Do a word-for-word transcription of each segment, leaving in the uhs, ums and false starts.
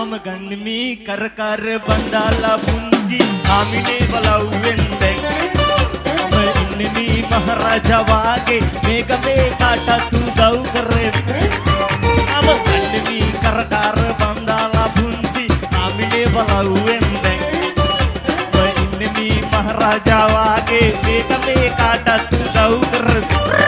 මම ගන්නේ මේ කර කර බඳාලා පුංචි ආමිනේ බලව්වෙන් දැන් මම ඉන්නේ මේ මහරජා වාගේ මේක මේ කාටත් උදව් කරේ මම ගන්නේ මේ කර කර බඳාලා පුංචි ආමිනේ බලව්වෙන් දැන් මම ඉන්නේ මේ මහරජා වාගේ මේක මේ කාටත් උදව් කරේ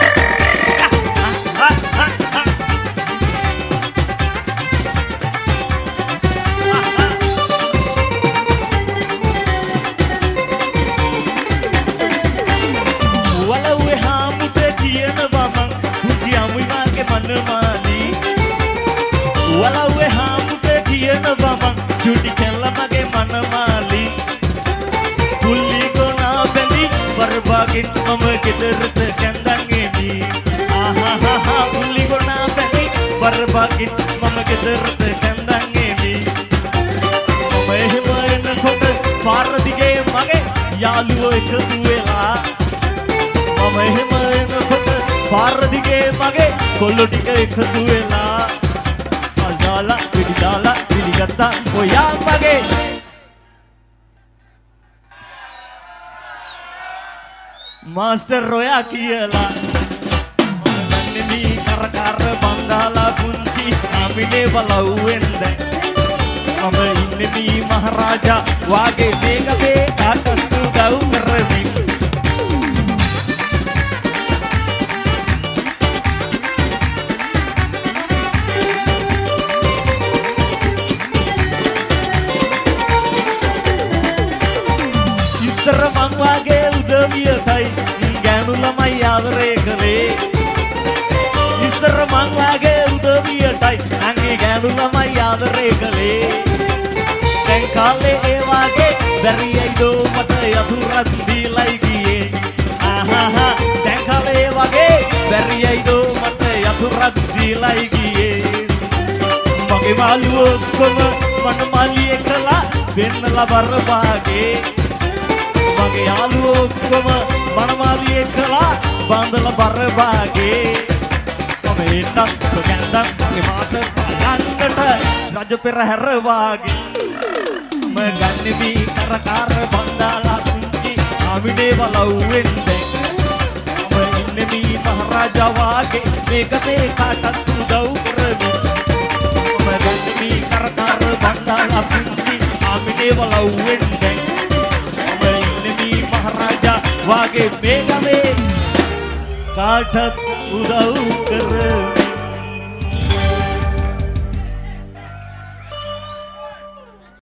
වලව්වේ හාමුදුරේ කියනවා මං චුටි කෙල්ල මගේ මනමාලි පුල්ලි ගොනා බැඳි වරබාගෙන් මම ගෙදරට කැඳන් එමි ආහාහා පුල්ලි ගොනා බැඳි වරබාගෙන් මම ගෙදරට කැඳන් එමි මම එහෙම එනකොට පාර දිගේ මගේ යාළුවෝ එකතු වෙලා මම එහෙම එනකොට පාර දිගේ මගේ කොල්ලෝ ටික එකතු වෙලා දාලා පිටි දාලා පිළිගත්තා ඔයා මගේ මාස්ටර් රොයා කියලා මම ගන්නේ මේ කර කර බංගාලා පුංචි ආමිනේ බලව්වෙන් දැන් මම ඉන්නේ මේ මහරජා වාගේ මේක මේ කාටත් උදව් කරමින් ඉස්සර මං වාගේ උදවියටයි ගෑනු ළමයි ආදරේ කළේ ඉස්සර මං වාගේ උදවියටයි නංගි ගෑනු ළමයි ආදරේ කළේ දැන් කාලේ ඒ වාගේ බැරියයිදෝ මට යතුරක් දීලයි ගියේ ආහාහා දැන් කාලේ ඒ වාගේ බැරියයිදෝ මට යතුරක් දීලයි ගියේ මගේ මාළුවෝ ඔක්කොම මනමාලියේ කළා වෙන්නලා බරපාගේ මගේ යාළුවෝ ඔක්කොම මනමාලියේ කළා බඳලා බරපාගේ මම එන්නත් ගෑන්දම් මගේ මාත ගන්නට රජ පෙරහැර වාගේ මම ගන්නේ මේ කර කර බඳාලා පුංචි ආමිනේ බලව්වෙන් දැන් මම ඉන්නේ මේ මහරජා වාගේ මේක මේ කාටත් උදව් කරමින් මම ගන්නේ මේ කර කර බඳාලා පුංචි ආමිනේ බලව්වෙන් දැන් මම ඉන්නේ මේ මහරජා වාගේ මේක මේ කාටත් උදව්